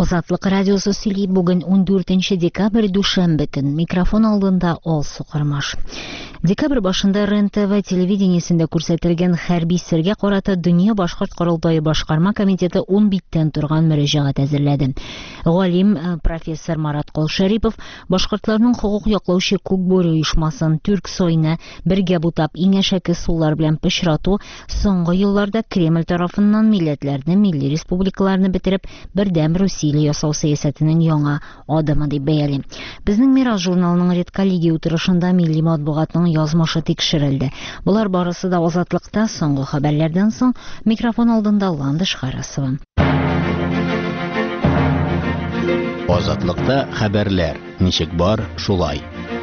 Азатлык радиосы сөйли бүген 14 декабрь душанбетен. Микрофон алдында Алсу Кармаш. Декабрь башында РНТВ телевидениесендә күрсәтелгән хәрби сергә карата Дөнья башкорт корылтайы башкарма комитеты 10 биттән торган мөрәҗәгать әзерләде. Галим профессор Марат Колшарипов башкортларның хукук яклаучы Күкбүре оешмасын Түрк сойны бергә бутап иңәшәке сулар белән пычрату соңгы елларда Кремль тарафыннан милләтләрне, милли республикаларны бетереп, бердәм Русия ясау сәясәтенең яңа адымы дип бәяли. Безнең Мираж журналының редколлегия утырышында милли матбугатның язмышы тикшерелде. Булар барысы да Азатлыкта соңгы хәбәрләрдән соң. Микрофон алдында Ландыш Харасова. Азатлыкта хәбәрләр. Ничек бар, шулай.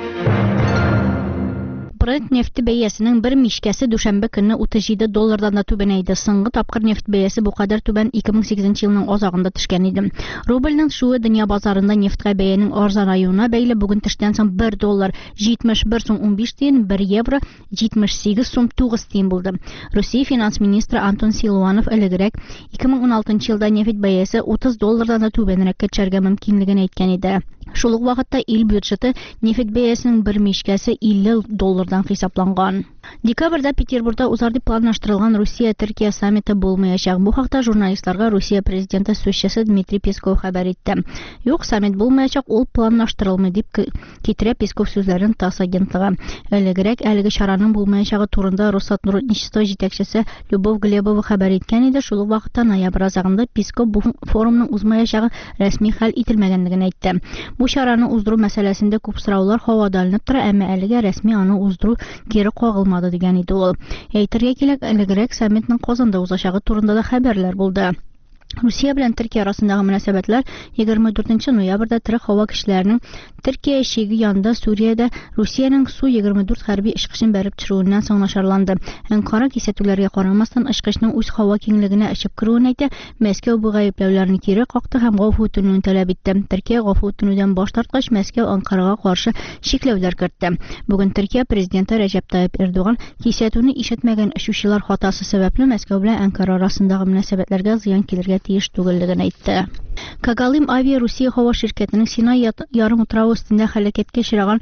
Brent nefti бәясенең бер мичкәсе дүшәмбе көнне $37 да түбәнәйде. Соңгы тапкыр нефт бәясе бу кадәр түбән 2008 елның азагында төшкән иде. Рубльнең шуы дөнья базарында нефткә бәянең арзанаюына бәйле бүген төштән соң $1 71 сум 15 тиен, 1 евро 78 сум 9 тиен булды. Русия финанс министры Антон Силуанов элегрәк 2016 елда нефт бәясе $30 да түбәнрәккә төшәргә мөмкинлеген әйткән иде. Шул ук вакытта ил бюджеты нефт бәясенең бер мичкәсе $50 хисапланган. Декабрьдә Петербургда узар дип планлаштырылган Русия-Төркия саммиты булмаячак. Бу хакта журналистларга Русия президенты сүзчесе Дмитрий Песков хәбәр итте. Юк, саммит булмаячак, ул планлаштырылмый дип китерә Песков сүзләрен ТАСС агентлыгы. Элегрәк әлеге чараның булмаячагы турында Россотрудничество җитәкчесе Любовь Глебова хәбәр иткән иде. Шул ук вакытта ноябрь азагында Песков бу форумның узмаячагы рәсми хәл ителмәгәнлеген әйтте. Бу чараны уздыру мәсьәләсендә күп сораулар һавадалынып тора, әмма әлегә рәсми аны уздыру кире кагылмады дигән иде ул. Әйтергә кирәк, элегрәк саммитның Казанда узачагы турында да хәбәрләр булды. Русия белән Төркия арасындагы мөнәсәбәтләр 24 ноябрьдә терек һава көчләренең Төркия чиге янында Суриядә Русиянең Су-24 хәрби очкычын бәреп төшерүеннән соң начарланды. Анкара кисәтүләргә карамастан очкычның үз һава киңлегенә очып керүен әйтә, Мәскәү бу гаепләүләрне кире какты һәм гафу үтенүен таләп итте. Төркия гафу үтенүдән баш тарткач, Мәскәү Анкарага каршы шикләүләр кертте. Бүген Төркия президенты Рәҗәп Таyyip Эрдоган кисәтүне ишетмәгән очучылар хатасы сәбәпле Мәскәү белән Анкара арасындагы мөнәсәбәтләргә зыян килергә тиеш түгеллеген әйтте. Kagalym Avia Rusия һава şirketinin Sinay ярым утравы өстендә һәлакәткә очраган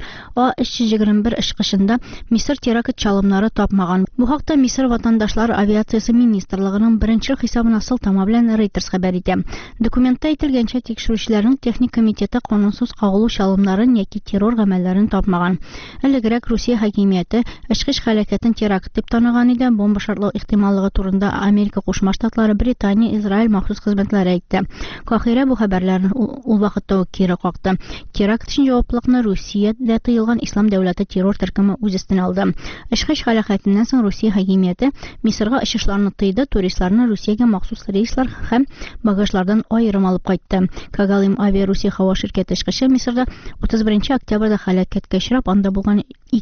A321 очкычында Мисыр теракт чалымнары тапмаган. Бу хакта Мисыр ватандашлар авиациясе министрлыгының беренче хисабына сылтама белән Reuters хәбәр итә. Документта әйтелгәнчә, тикшерүчеләрнең техник комитеты канунсыз кагылу чалымнарын яки террор гамәлләрен тапмаган. Элегрәк Русия хакимияте очкыч һәлакәтен теракт дип танаган иде. Бомба шартлау ихтималлыгы турында Америка Кушма Штатлары, Британия, Израиль махсус хезмәтләре әйтте. Кахира бу хәбәрләрне ул вакытта ук кире какты. Теракт өчен җаваплылыкны Русиядә тыелган Ислам дәүләте террор төркеме үз өстенә алды. Очкыч һәлакәтеннән соң Русия хакимияте Мисырга очышларны тыйды, туристларны Русиягә махсус рейслар һәм багажлардан аерым алып кайтты. Kagalym Avia Rusия һава şirkәте очкычы Мисырда 31 октябрьдә һәлакәткә очрап, анда булган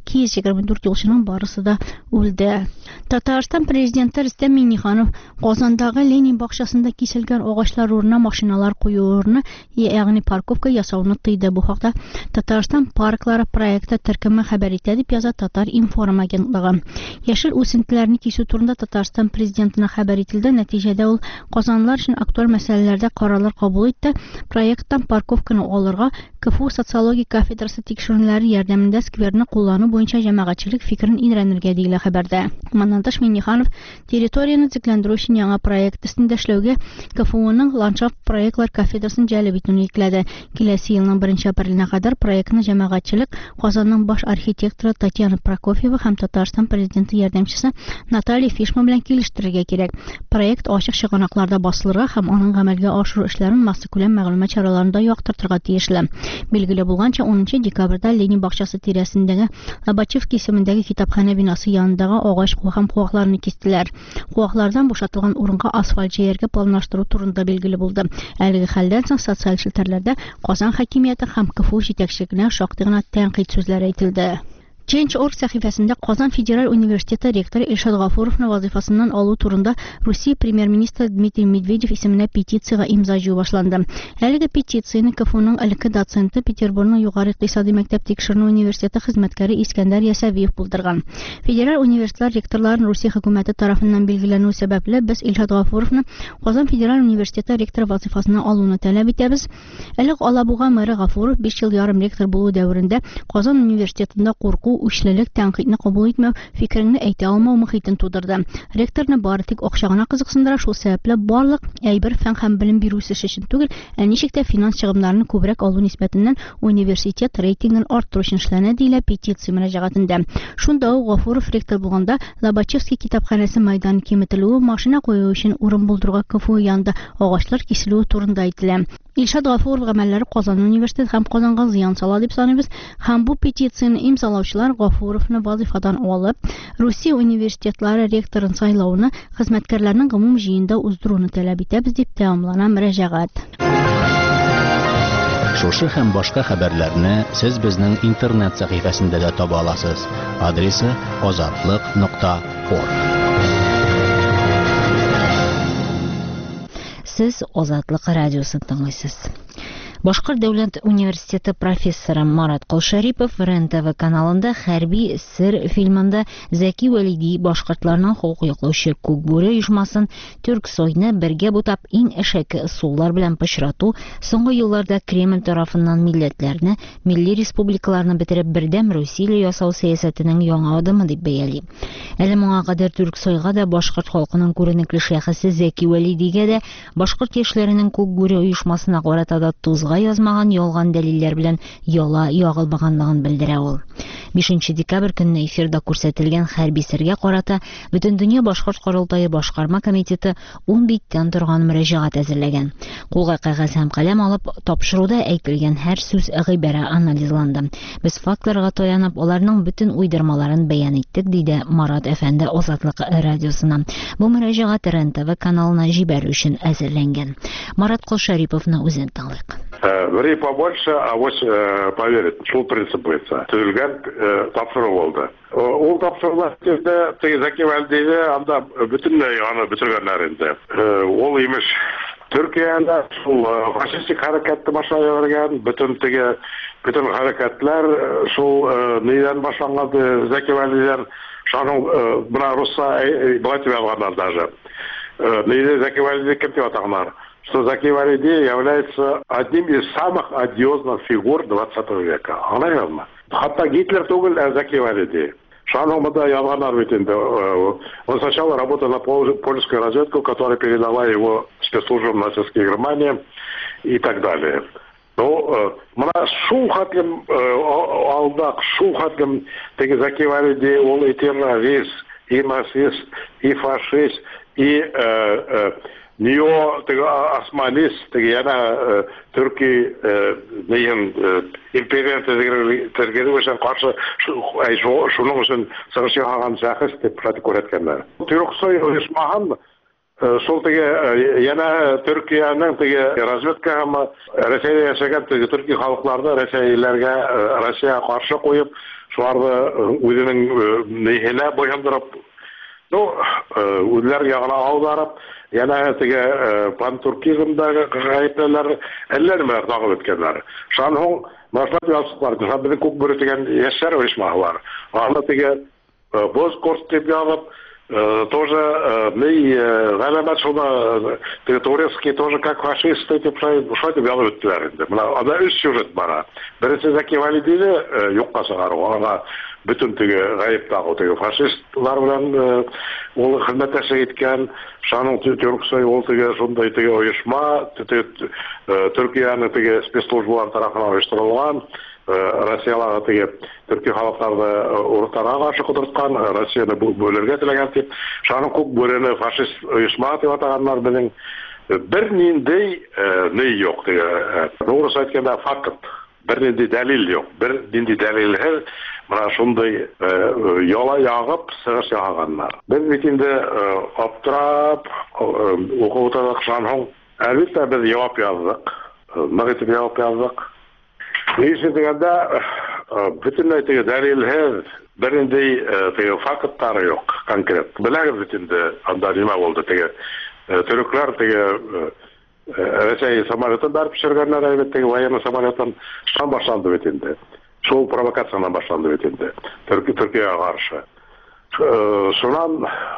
224 юлчының барысы да үлде. Татарстан президенты Рөстәм Миңнеханов Казандагы Ленин бакчасында киселгән агачлар урынына машиналар кую урыны, ягъни парковка ясауны тыйды. Бу хакта Татарстан парклары проекты төркеме хәбәр итә дип яза Татар информ агентлыгы. Яшел үсентеләрне кисү турында Татарстан президентына хәбәр ителде. Нәтиҗәдә ул казанлылар өчен актуаль мәсьәләләрдә карарлар кабул итте. Проекттан парковканы алырга КФУ социология кафедрасы тикшерүләре ярдәмендә скверны куллану буенча җәмәгатьчелек фикерен инрәнергә диелә хәбәрдә. Моннан тыш Миңнеханов территорияны төзекләндерү өчен яңа проект өстендә эшләүгә КФУның ландшафт проектлар кафедрасын җәлеп итүне йөкләде. Киләсе елның 1 апреленә кадәр проектны җәмәгатьчелек Казанның баш архитекторы Татьяна Прокофьева һәм Татарстан президенты ярдәмчесе Наталья Фишман белән килештерергә кирәк. Проект ачык чыганакларда басылырга һәм аның гамәлгә ашыру эшләрен массакүләм мәгълүмат чараларында яктыртырга тиешле. Билгеле булганча, 10 декабрьдә Ленин бакчасы тирәсендәге Лобачевский исемендәге китапханә бинасы янындагы агач һәм куакларны кистеләр. Куаклардан бушатылган урынга асфальт җәяргә планлаштыру турында билгеле булды. Әлеге хәлдән соң социаль челтәрләрдә Казан хакимияте һәм КФУ җитәкчелегенә шактый гына тәнкыйть сүзләре әйтелде. Change.org сәхифәсендә Казан Федераль университеты ректоры Илшат Гафуровны вазифасыннан алу турында Русия премьер-министры Дмитрий Медведев исеменә петицияга имза җыю башланды. Әлеге петицияны КФУның элекке доценты Петербургның югары икътисади мәктәп тикшеренү университеты хезмәткәре Искәндәр Ясавиев булдырган. Федераль университетлар ректорларын Русия хөкүмәте тарафыннан билгеләнү сәбәпле без Илшат Гафуровны Казан Федераль университеты ректоры вазифасына алуны таләп итәбез. Элек Алабуга мэры Гафуров 5 ел ярым ректор булу дәверендә Казан университетында курку, үчлелек, тәнкыйтьне кабул итмәү, фикереңне әйтә алмау мөхитен тудырды. Ректорны бары тик акчагына кызыксындыра, шул сәбәпле барлык әйбер фән һәм белем бирү өчен түгел, ничек тә финанс чыгымнарын күбрәк алу нисбәтеннән университет рейтингын арттыру өчен эшләнә дилә петиция мөрәҗәгатендә. Шунда ук Гафуров ректор булганда Лобачевский китапханәсе мәйдан киметелүе, машина кую өчен урын булдыруга КФУ янында агачлар киселүе турында әйтелә. Илшат Гафуров гамәлләре Казан университеты һәм Казанга зыян сала дип саныйбыз, һәм бу петицияны имзалаучылар Гафуровны вазифадан алып, Русия университетлары ректорын сайлауны хезмәткәрләрнең гомум җыенда уздыруны таләп итәбез дип тәмамлана мөрәҗәгать. Шушы һәм башка хәбәрләрне сез безнең интернет сәхифәсендә дә таба аласыз. Адресы ozatliq.org. Сез Азатлык радиосын тыңлыйсыз. Башкорт дәүләт университеты профессоры Марат Колшарипов РЕН-ТВ каналында Хәрби сер фильмында Зәки Вәлиди башкортларның хукук яклаучы Күкбүре оешмасын Төрксойны бергә бутап иң әшәке ысуллар белән пычрату соңгы елларда Кремль тарафыннан милләтләрне, милли республикаларны бетереп бердәм Русия ясау сәясәтенең яңа адымы дип бәяли. Әле моңа кадәр Төрксойга да башкорт халкының күренекле шәхесе Зәки Вәлидигә дә башкорт яшьләренең Күкбүре оешмасына карата да язмаган ялган дәлилләр белән яла ягылмаганлыгын белдерә ул. 5 декабрь көнне эфирда күрсәтелгән хәрби сергә карата Бөтендөнья башкорт корылтайы башкарма комитеты 10 биттән торган мөрәҗәгать әзерләгән. Кулга кәгазь һәм каләм алып, тапшыруда әйтелгән һәр сүз гыйбарә анализланды. Без фактларга таянып, аларның бөтен уйдырмаларын бәян иттек, диде Марат әфәнде Азатлык радиосына. Бу мөрәҗәгать РЕН-ТВ каналына җибәрү өчен әзерләнгән. Марат Колшариповны үзен тыңлыйк. Ври побольше, а вот поверит, шул принципыйса. Түлгән тапшыру булды. Ул тапшырулар кездә Зәки Вәлидине анда бөтенләй аны бетергәннәр инде. Ул имеш Төркиядә шул фашистик хәрәкәтне башлай бергән, бөтен хәрәкәтләр шул нидән башланган Зәки Вәлидине шуның бына русса булатып алганнар даже. Зәки Вәлиди кем дип атаганнар? Что Зәки Вәлиди является одним из самых одиозных фигур 20 века. Аңлайсызмы? Хатта Гитлер түгел, Зәки Вәлиди. Шаның бында ялганнар бит инде. Он сначала работал на польскую разведку, которая передала его спецслужбам нацистской Германии и так далее. Ну, мына шул хаким алдак, шул хаким теге Зәки Вәлиди, ол и террорист, и нацист, и фашист, и Нью османист, яна Түрки империяны тергеу өчен каршы шуның өчен сагыш яһаган шәхес дип күрсәткәннәр. Төрксой оешмаган шул теге яна Төркиянең теге разведка һәм Россиядә яшәгән теге төрки халыкларны Россиягә каршы куеп, шуларны үзенең нигенә бояндырып, үзләр ягына аударып, яна теге пантуркизмдагы гаепләр әлләрме тагып үткәннәр. Шаның башлап ясыклар, безнең Күкбүре дигән яшьләр оешмасы бар. Аны теге Бозкорт дип ягып, тоже галәмәт шуны теге турецкий тоже как фашисты дип шулай дип ягып үттеләр инде. Менә анда 3 сюжет бара. Беренче Зәки Вәлидине юкка чыгару, аңа bütün teге faşistlar bilen ol hizmetleşe gitken, şanın Türksoy ol teге şunday teге oyuşma, Türkiye'nin teге spesslujbalar tarafından uyuşturulgan, Россияга теге Türkiye halklarda urutlara karşı kudurtkan, Россияны bölürge tilegen tip, şanın Күкбүрені faşist uyuşma tip ataganlar bilen bir nindey ney yok teге. Doğrusu aytkanda fakt. Bir nindi dəlil yox. Bir nindi dəlil hər mana şunday yola yağıb sığış yağanlar. Biz bitində aptrap oxutadıq şanhın. Əlbəttə biz cavab yazdıq. Nəqətib cavab yazdıq. Neyse degəndə Bütünlüğü teге dəlilһез birindey teге fakttары yok konkret. Bilәгез bütünde anda nima oldu teге Türkler teге Rəsəy samolyotun barıb pişirgenler elbette военный samolyotun şan başlandı bütünde. Şol provokatsiyadan başlandı bütünde. Türkiye'ye karşı. Şundan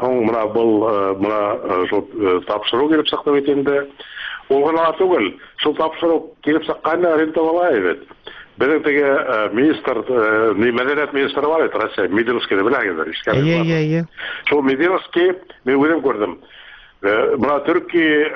mına tapşırığı gelip saklı bütünde. Olğana түгел. Şol tapşırığı gelip sakkanı rentavalı evet. Bizim tege minister, medeniyet ministeri var ya, Rusya, Medinovski'de bilәгездер. Şol Medinovski, men özüm gördüm. Buna Türkiye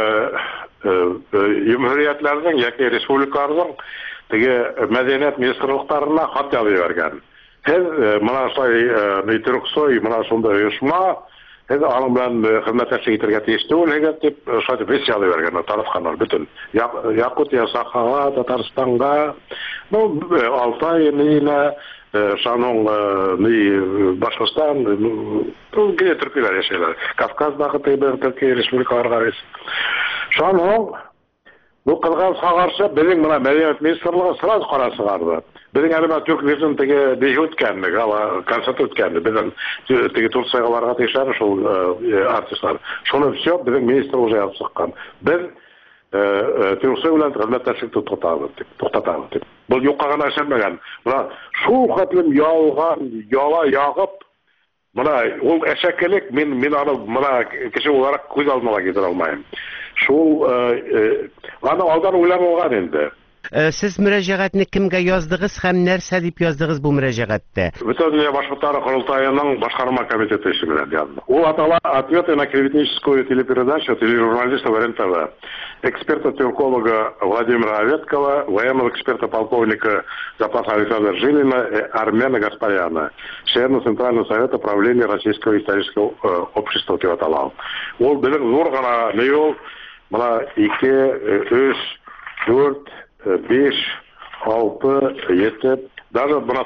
Cumhuriyetlerinin, yaki respublikalarının tege medeniyet ministerliklerine hat yazı vergen. Hez, buna Türksoy, buna sonda uyuşma, hez anın bilen hizmetçi getirge teşti ol, heget dep şöyle beş yazı vergen, tarafkanlar bütün. Yakutiya, Sakhaga, Tataristan'a, Altay, Neyla, Şanong, Başkistan, gene Türkiye'ler yaşaylar. Kafkaz'daki Türkiye Respublikaları karşı. Şanong, bu Kırgız'a karşı bizim buna medeniyet ministerliği sırası karası vardı. Bizim elime Türk tege beyi ötkendik, konsert ötkendik. Bizim tege Türkiye'ye varga teşer şu artistler. Şunu bir şey yok, bizim minister oja yapıp sıkkan. Biz Türkiye bilen hizmetçilik to'xtatamiz. Bu yo'qqa aşamagan. Buna şu katlim yala yağıp buna ol eşeklik men ana kişi olarak ko'z aldımga keltira olmayım. Şu ana aldan o'ylab olgan endi. Siz mürajaatni kimga yozdingiz ham narsa deb yozdingiz bu mürajaatda? Butun Dünya Başkırtları Kurultayı'nın başkarma komiteti işi bilen yazdı. O ответы на клеветническую телепередачу тележурналиста РЕН-ТВ, эксперта-тюрколога Владимира Аветкова, военного эксперта полковника запаса Александра Жилина и Армена Гаспаряна, члена Центрального совета правления Российского исторического общества Теваталау. Ол білің зор ғана не ол, мына 2, 3, 4, 5, 6, 7, даже buna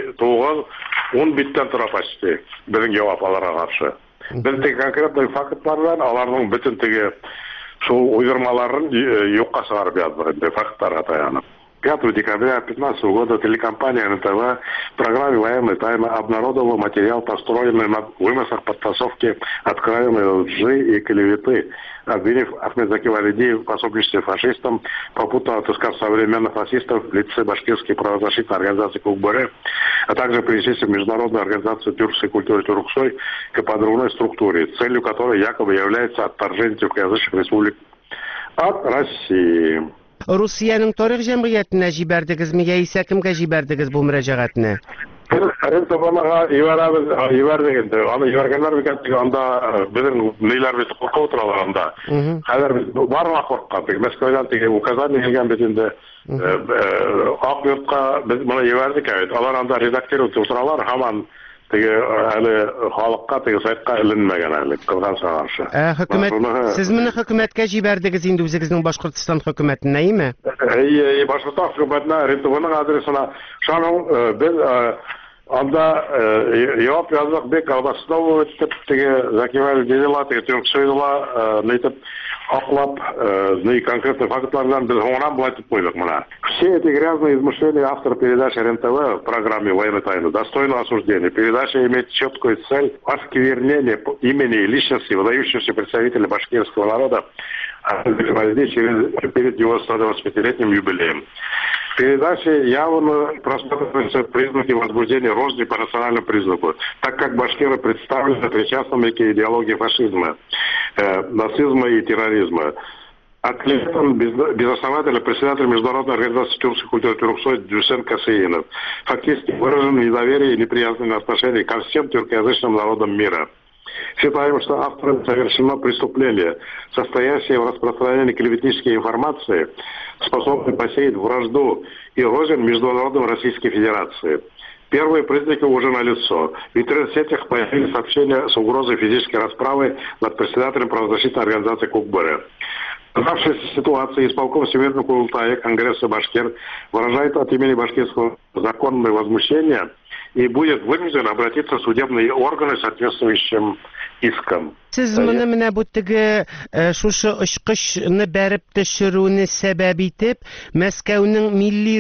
10 bitten tura почти bizim cevaplara karşı. Biz tek konkretный faktlardan alarның bütün tege şol uydurmaların yokka çıkarıp yazdık, faktlara tayanıp. 5 декабря 2015 года телекомпания НТВ в программе «Военной тайны» обнародовала материал, построенный на вымыслах, подтасовке, откровенной лжи и клеветы, обвинив Ахмедзаки Валидиев в пособничестве фашистам, попутно отыскав современных фашистов в лице башкирской правозащитной организации Кукбуре, а также причислив Международную организацию тюркской культуры Тюрксой к подрывной структуре, целью которой якобы является отторжение тюркоязычных республик от России. Rusiyaning tarix jamiyatine jiberdingizmi yoki kimga jiberdingiz bu mürajaatni? Rintovanaga iverdik endi. Ana ivergenler bir anda bizim neyler bir korku oturalar anda. Hazır barma korkkandık. Moskvadan tege ukazaniya gelgen betinde Akyurt'a biz buna iverdik evet. Alar anda redaktör oturalar hemen tege hali halkka tege saytqa ilinmegen hali Kırgız'a karşı. Hükümet siz meni hükümetga jiberdingiz endi o'zingizning Boshqirdiston hukumatine mi? Boshqirdiston hukumatine Rintovanaga adresine şanın biz anda cevap yazdık bek albasıda ötüp tege Zakival dedila tege Türksoy'la neytip aklap конкретные фактlardan biz ona bulatip koyduk buna. Все эти грязные измышления автора передачи РЕН-ТВ в программе «Военной тайны» достойно осуждения. Передача имеет четкую цель осквернения имени и личности выдающегося представителя башкирского народа перед его 125-летним юбилеем. В передаче явно просматриваются признаки возбуждения розни по национальному признаку, так как башкиры представлены причастными к идеологии фашизма, нацизма и терроризма. Откликом безосновательно председатель Международной организации тюркской культуры Тюрксой Дюсен Касеинов фактически выражен недоверие и неприязненное отношение ко всем тюркоязычным народам мира. Считаем, что автором совершено преступление, состоящее в распространении клеветнической информации, способной посеять вражду и рознь международной Российской Федерации. Первые признаки уже налицо. В интернет-сетях появились сообщения с угрозой физической расправы над председателем правозащитной организации Кукбуре. В оказавшейся ситуации исполком Всемирного Курултая Конгресса Башкир выражает от имени башкирского законное возмущение и будет вынужден обратиться в судебные органы с соответствующим иском. Siz bunu менә бу теге шушы очкычны бәреп төшерүне сәбәп итеп Мәскәүнең милли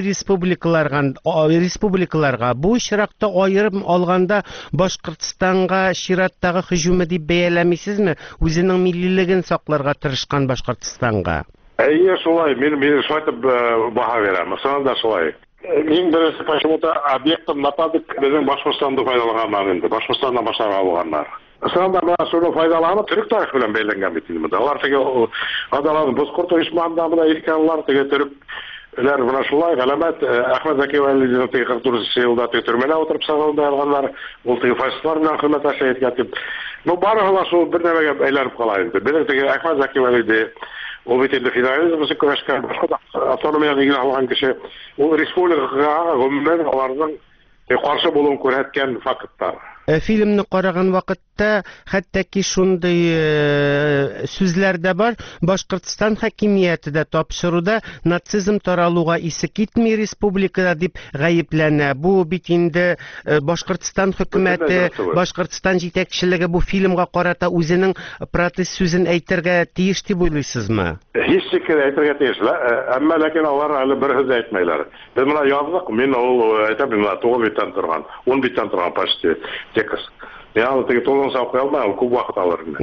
республикаларга бу очракта аерым алганда Башкортстанга чираттагы һөҗүме дип бәяләмисезме? Үзенең миллилеген сакларга тырышкан Башкортстанга. Әйе, шулай. Мин шайтып баһа бирәм. Санда шулай. Мин беренче почему-то объектом нападок безнең Башкортстанды файдаланганнар инде. Башкортстаннан башларга булганнар. Санда бана шуны файдаланып, төрек тарих белән бәйләнгән бит инде. Алар теге адаларны бозкорт оешмагында менә иркәнләр теге төрекләр менә шулай галәмәт Әхмәт Зәки Вәлидин 44 елда төрмәдә утырып сагалында алганнар. Ул теге фашистлар белән хезмәттәшлек иткән. Ну барыгы шул бер нәмәгә әйләнеп кала инде. Безнең теге Әхмәт Зәки Вәлиди ул бит инде федерализмны көрәшкән, башка автономиягә нигез алган кеше. Ул республикага гомумән аларның каршы булуын күрсәткән фактлар. Фильмны караган вакытта хәтта ки шундый сүзләр дә бар. Башкортстан хакимияте дә тапшыруда нацизм таралуга исе китми республикада дип гаепләнә. Бу бит инде Башкортстан хөкүмәте, Башкортстан җитәкчелеге бу фильмга карата үзенең протест сүзен әйтергә тиеш дип уйлыйсызмы? Һич шикәр әйтергә тиеш. Әмма ләкин алар әле бер һүз әйтмәйләр. Без менә яздык, мин ул әйтәм, 9 биттән торган, 10 биттән торган почти текст. Я вот теге толгын сау калмай, күп вакыт алыр инде.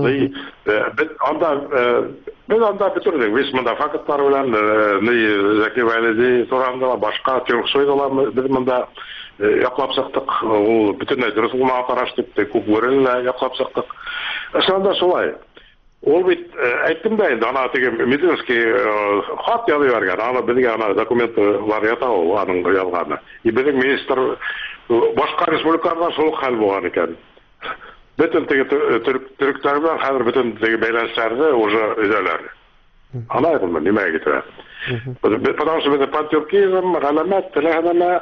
Без анда бетердек, без монда фактлар белән Зәки Вәлиди турында башка Тюрксойдалар без монда яклап сактык. Ул бөтенләй дөрес булмаган караш дип күп бүрелә яклап сактык. Шунда шулай. Ул бит әйттем дә инде, ана теге Мединский хат язып бергән, аны безгә ана документлар ята ул аның язганы. И безнең министр башка республикаларда шул хәл булган икән. Бөтен теге төректәр белән хәзер бөтен теге бәйләнешләрне уже үзәләр. Ана әйтәм, нимәгә китә? Потому что безнең пантюркизм, галәмәт, теләһәнә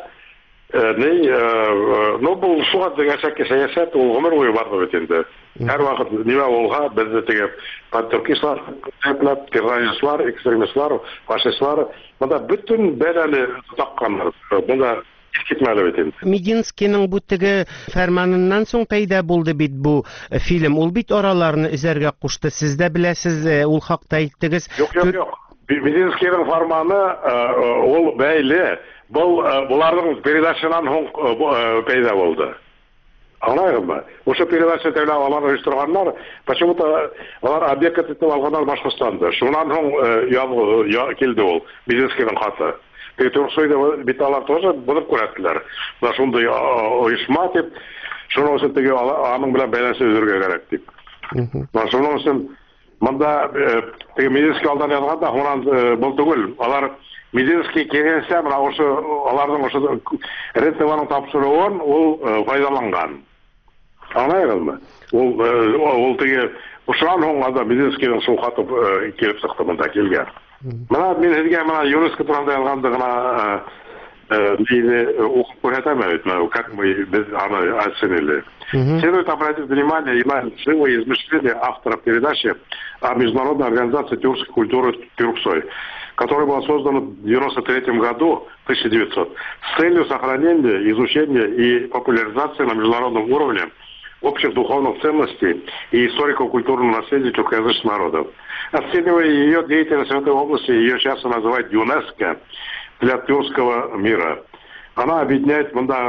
ну бу шуга дигән сәясәт ул гомер буе барды бит инде. Һәр вакыт нимә булга бездә теге пантюркистлар, террористлар, экстремистлар, фашистлар, монда бөтен бәләне такканнар. Монда Мединскийның бу теге фәрманыннан соң пәйда булды бит бу фильм. Ул бит араларны үзәргә кушты. Сез дә беләсез, ул хакта әйттегез. Юк. Мединскийның фәрманы ул бәйле. Буларның передачадан соң пәйда булды. Аңлайсызмы? Ошо передача белән алар оештырганнар, почему-то алар объект итеп алганнар Башкортстанда. Шуннан соң килде ул Мединскийның хаты. Тюрксойда бит алар тоже булып күрәттеләр. Менә шундый оешма дип, шуның өчен теге аның белән бәйләнеш үзергә кирәк дип. Менә шуның өчен монда теге Мединский алдан язганда, хунан бул түгел. Алар Мединский кергәнсә, менә ошо аларның ошо рентованың тапшыруын ул файдаланган. Аңлайсызмы? Ул теге ошодан соң анда Мединскийның шул хаты килеп чыкты, монда килгән. Менә мин сезгә менә ЮНЕСКО турында язганда гына укып күрсәтәм бит, как мы без аны оценили. Следует обратить внимание на живое измышление автора передачи о международной организации тюркской культуры Тюрксой, которая была создана в 1993 году, 1900, с целью сохранения, изучения и популяризации на международном уровне общих духовных ценностей и историко-культурного наследия тюркоязычных народов. Оценивая ее деятельность в этой области, ее часто называют ЮНЕСКО для тюркского мира. Она объединяет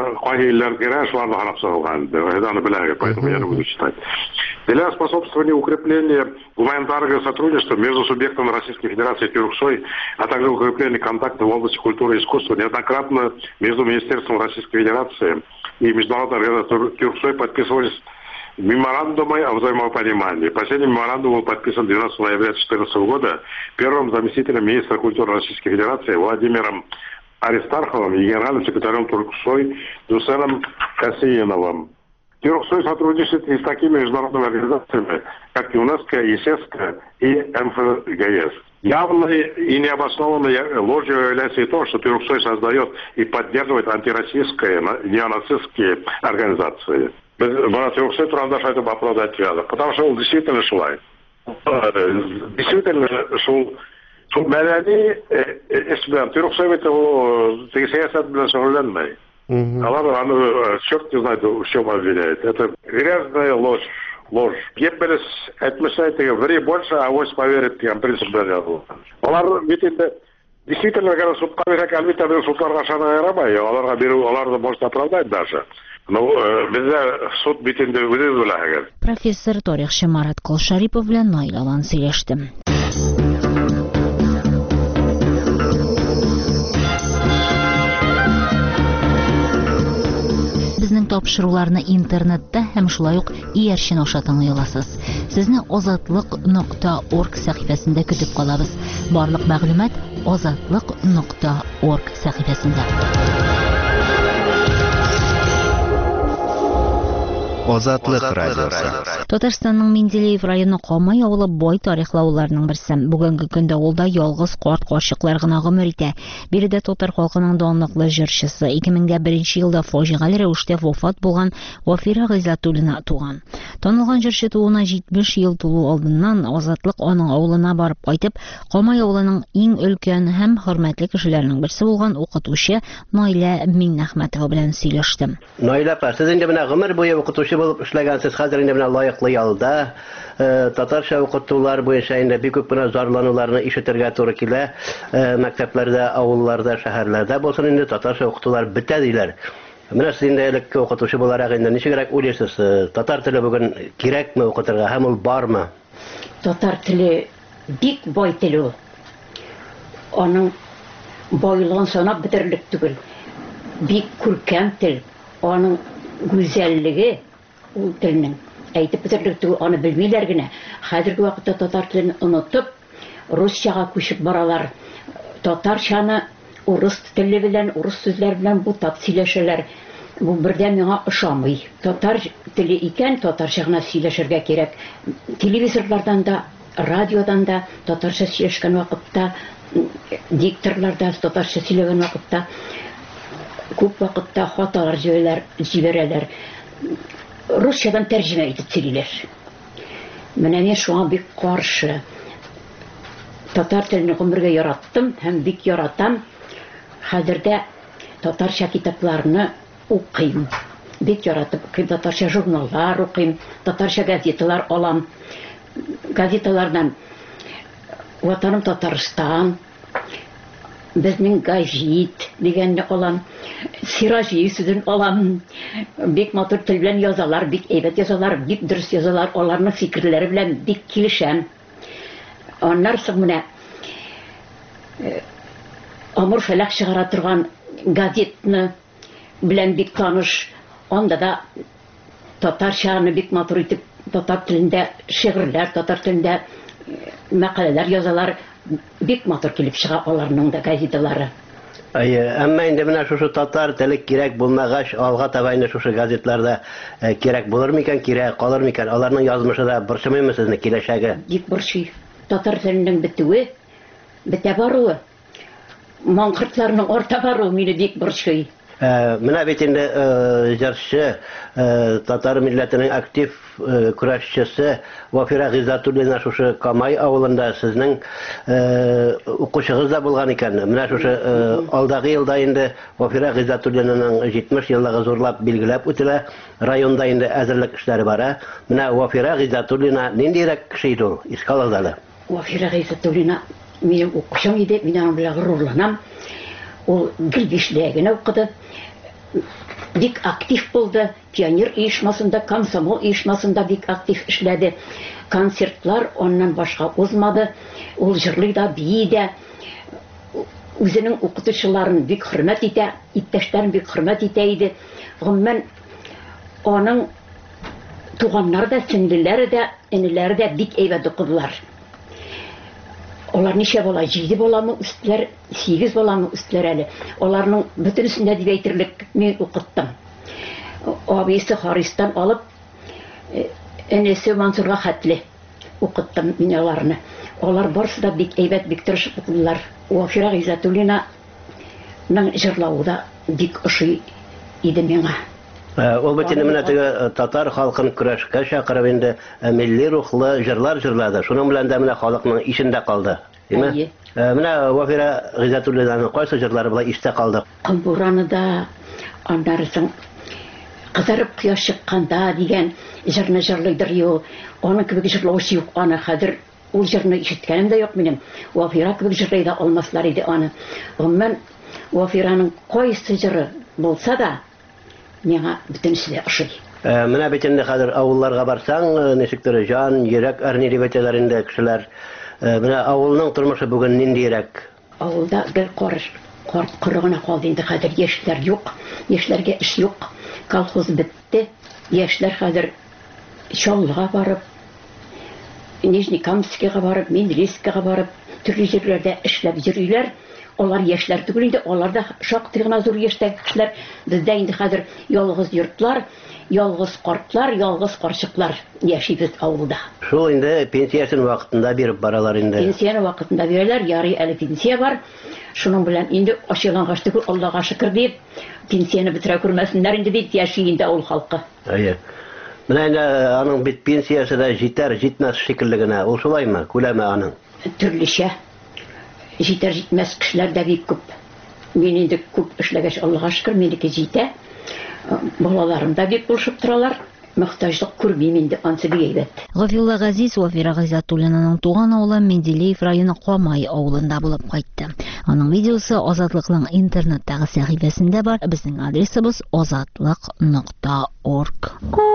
поэтому я не буду читать. Для способствования укрепления гуманитарного сотрудничества между субъектами Российской Федерации и Тюрксой, а также укрепления контактов в области культуры и искусства, неоднократно между Министерством Российской Федерации и Международной организацией Тюрксой подписывались меморандумы о взаимопонимании. Последний меморандум был подписан 12 ноября 2014 года первым заместителем министра культуры Российской Федерации Владимиром Аристарховым и генеральным секретарем Тюрксой Дусеном Касииновым. Тюрксой сотрудничает и с такими международными организациями, как ЮНЕСКО, ЕСЕСКО и МФГС. Явной и необоснованной ложью является и то, что Тюрксой создает и поддерживает антироссийские, неонацистские организации. Тюрксой турында шайтып оправдать надо, потому что он действительно шулай. Действительно шул мәдәни эш белән Тюрксой бит ул сәясәт белән шөгыльләнмәй. Алар аны черт не знает, в чем обвиняет. Это грязная ложь. Геббелес әйтмешәй теге ври больше, авось поверит деген принципта жазылган. Алар бит инде действительно когда судка берек, әлбәттә без судларга шана ярамай. Аларга бирү, аларны может оправдать даже. Но бездә суд бит инде үзе беләгән. Профессор тарихчы Марат Колшарипов белән Наил Алан сөйләште. Безнең тапшыруларны интернетта һәм шулай ук иярчен аша тыңлый аласыз. Сезне azatlıq.org сәхифәсендә көтеп калабыз. Барлык мәгълүмат azatlıq.org сәхифәсендә. Азатлык радиосы. Татарстанның Менделеев районы Камай авылы бай тарихлы авылларның берсе. Бүгенге көндә авылда ялгыз карт-карчыклар гына гомер итә. Биредә татар халкының данлыклы җырчысы 2001 елда фаҗигале рәвештә вафат булган Вафира Гыйзатуллина туган. Танылган җырчы тууына 70 ел тулу алдыннан Азатлык аның авылына барып кайтып, Камай авылының иң өлкән һәм хөрмәтле кешеләрнең берсе булган укытучы Наилә Миннәхмәтова белән сөйләштем. Наилә, сез инде менә гомер буе укытучы булып эшләгәнсез, хәзер инде менә лаеклы ялда татарча укытулар буенча инде бик күп менә зарлануларны ишетергә туры килә. Мәктәпләрдә, авылларда, шәһәрләрдә булсын инде татарча укытулар бетә диләр. Менә сез инде элекке укытучы буларак инде ничегрәк уйлыйсыз? Татар теле бүген кирәкме укытырга һәм ул бармы? Татар теле бик бай тел. Аның байлыгын санап бетерлек түгел. Бик күркәм тел. Аның güzelliği ул телнең әйтеп бетерлек түгел, аны белмиләр генә. Хәзерге вакытта татар телен онытып, русчага күчеп баралар. Татарчаны урыс теле белән, урыс сүзләр белән бутап сөйләшәләр. Бу бердән миңа ошамый. Татар теле икән, татарча гына сөйләшергә кирәк. Телевизорлардан да, радиодан да татарча сөйләшкән вакытта, дикторларда татарча сөйләгән вакытта күп вакытта хаталар җибәрәләр. Русчадан тәрҗемә итеп сөйлиләр. Менә мин шуңа бик каршы. Татар телен гомергә яраттым һәм бик яратам. Хәзердә татарча китапларны укыйм. Бик яратып укыйм, татарча журналлар укыйм, татарча газеталар алам. Газеталардан Ватаным Татарстан, безнең гәҗит дигәнне алам, Сиражи сүзен алам. Бик матур тел белән язалар, бик әйбәт язалар, бик дөрес язалар, аларның фикерләре белән бик килешәм. Аннан соң менә Амур Фәләк чыгара торган газетны белән бик таныш. Анда да татарчаны бик матур итеп, татар телендә шигырьләр, татар телендә мәкаләләр язалар. Бик матур килеп чыга аларның да газеталары. Әмма инде менә шушы татар теле кирәк булмагач, алга таба инде шушы газетларда кирәк булыр микән, кирәк калыр микән? Аларның язмышы да борчымыймы сезне киләчәге? Бик борчый. Татар теленең бетүе, бетә баруы, маңкыртларның арта баруы мине бик борчый. Менә бит инде җырчы, татар милләтенең актив көрәшчесе Вафира Гыйзатуллина шушы Камай авылында сезнең укучыгыз да булган икән. Менә шушы алдагы елда инде Вафира Гыйзатуллинаның 70 еллыгы зурлап билгеләп үтелә. Районда инде әзерлек эшләре бара. Менә Вафира Гыйзатуллина ниндирәк кеше иде ул? Искалыгы. Вафира Гыйзатуллина минем укучым иде, мин аның белән горурланам. Ул гилбишлегенә укыды. Бик актив булды. Пионер оешмасында, комсомол оешмасында бик актив эшләде. Концертлар оннан башка узмады. Ул җырлый да, бии дә. Үзенең укытучыларын бик хөрмәт итә, иптәшләрен бик хөрмәт итә иде. Гомумән аның туганнары да, сеңлеләре дә, энеләре дә бик әйбәт укыдылар. Алар ничә бала? 7 баламы үстеләр, 8 баламы үстеләр әле. Аларның бөтенесендә дип әйтерлек мин укыттым. Абыйсы Харистан алып, энесе Мансурга хәтле укыттым мин аларны. Алар барысы да бик әйбәт, бик тырышып укыдылар. Вафира Гыйзатуллинаның җырлавы да бик ошый иде миңа. Ул бөтен менә теге татар халкын көрәшкә чакырып инде милли рухлы җырлар җырлады. Шуның белән дә менә халыкның ишендә калды. Диме? Менә Вафира Гыйзатуллинаның кайсы җырлары була истә калды? Камбураны да, Аннарысын кызарып кояш чыкканда дигән җырны җырлыйдыр ю. Аның кебек җырлаучы юк аны хәзер. Ул җырны ишеткәнем дә юк минем. Вафира кебек җырлый да алмаслар иде аны. Гомумән Вафираның кайсы җыры булса да миңа бөтенесе дә ошый. Менә бит инде хәзер авылларга барсаң, ничектер җан, йөрәк әрни дип әйтәләр инде кешеләр. Менә авылның тормышы бүген ниндирәк? Авылда гел карт корыгына калды инде хәзер, яшьләр юк, яшьләргә эш юк. Колхоз бетте, яшьләр хәзер Чаллыга барып, Нижнекамскига барып, Мендрискага барып, төрле җирләрдә эшләп йөриләр. Алар яшьләр түгел инде, алар да шактый гына зур яшьтәге кешеләр. Бездә инде хәзер ялгыз йортлар, ялгыз картлар, ялгыз карчыклар яшибез авылда. Шул инде пенсиясын вакытында биреп баралар инде. Пенсияны вакытында бирәләр, ярый әле пенсия бар. Шуның белән инде ачылгангач түгел, Аллага шөкер дип, пенсияны бетерә күрмәсеннәр инде дип яши инде авыл халкы. Әйе. Менә инде аның бит пенсиясы да җитәр, җитмәс шикелле генә. Ул шулаймы? Күләме аның? Төрлечә. Җитәр җитмәс кешеләр дә бик күп. Мин инде күп эшләгәч, Аллага шөкер, минеке җитә. Балаларым да бик булышып торалар. Мөхтаҗлык күрмим инде, ансы бик әйбәт. Гафилла Газиз Вафира Гыйзатуллинаның туган авылы Менделеев районы Камай авылында булып кайтты. Аның видеосы Азатлыкның интернеттагы сәхифәсендә бар. Безнең адресыбыз azatlyk.org.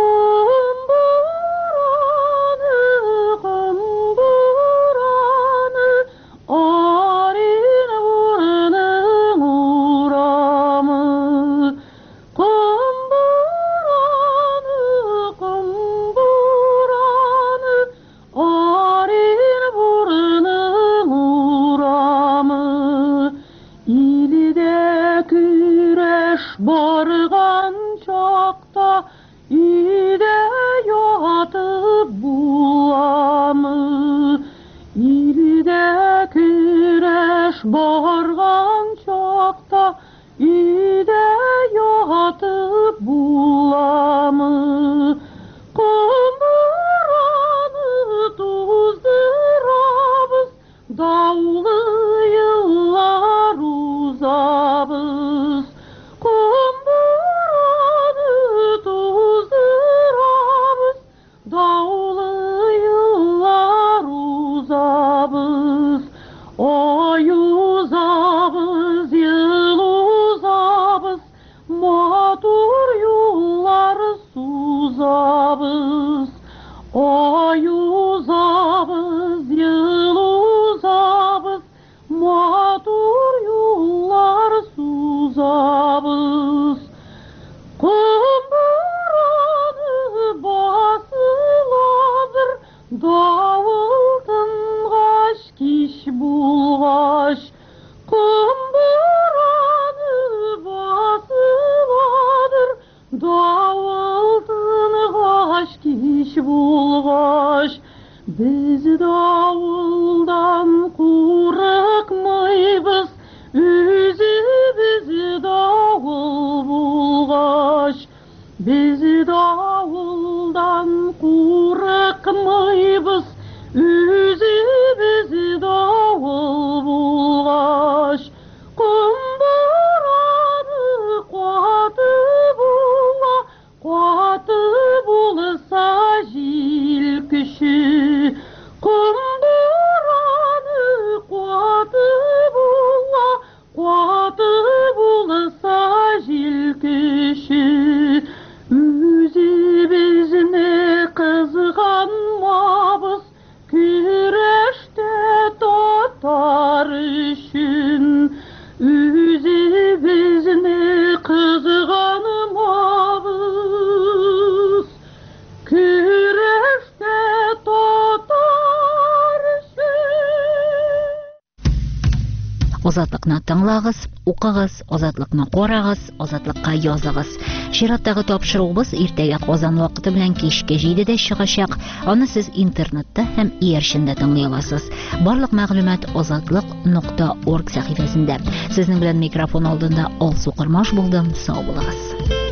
Барган чакта иде ятып буламы, илдә көрәш барган чакта иде ятып буламы, кымбыраны туздырабыз, даулы еллар узабыз. Biz davuldan kурыкмыйбыз, үзебез давыл булгач. Biz davuldan kурыкмыйбыз, үзебез давыл булгач. Кымбыраны каты булса җил көче. Кымбыраны каты булса җил көче. Үзебезне кызганмабыз, көрәштә татар өчен. Үзебезне кызганмабыз, көрәштә татар өчен. Азатлыкны тыңлагыз, укыгыз, азатлыкны карагыз, азатлыкка языгыз. Чираттагы тапшыруыбыз иртәгә Казан вакыты белән кичке 7дә чыгачак. Аны сез интернетта һәм иярчендә тыңлый аласыз. Барлык мәгълүмат azatlyk.org сәхифәсендә. Сезнең белән микрофон алдында Алсу Кырмаш булдым. Сау булыгыз.